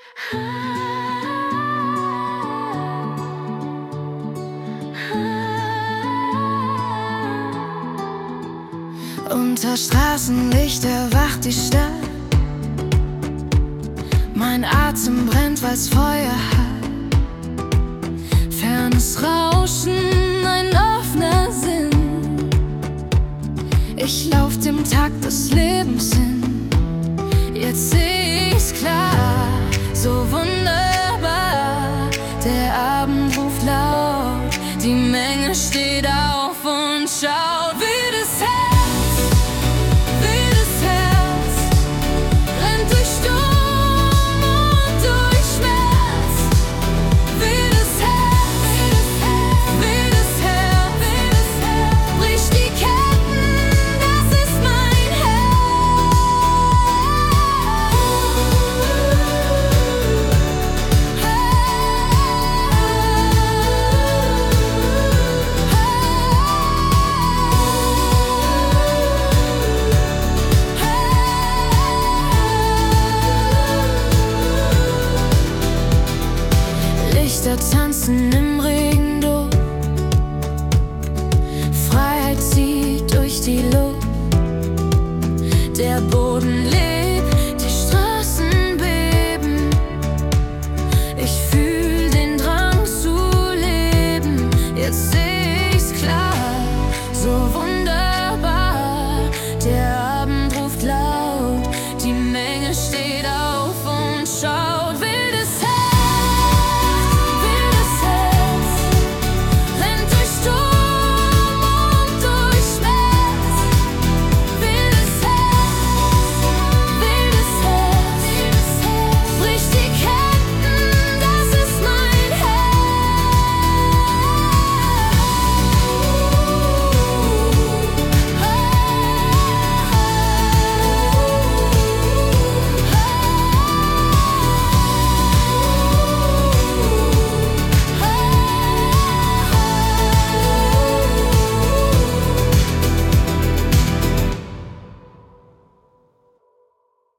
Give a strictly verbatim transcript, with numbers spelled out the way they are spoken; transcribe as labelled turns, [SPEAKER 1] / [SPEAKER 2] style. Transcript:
[SPEAKER 1] Unter Straßenlicht erwacht die Stadt. Mein Atem brennt, weil's Feuer hat. Fernes Rauschen, ein offener Sinn. Ich lauf dem Takt des Lebens hin. Jetzt seh